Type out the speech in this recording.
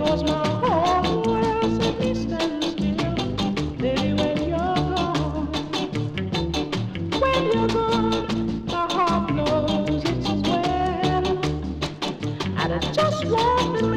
'cause my whole world simply stands still. Baby, when you're gone, my heart knows it's well. And I just want to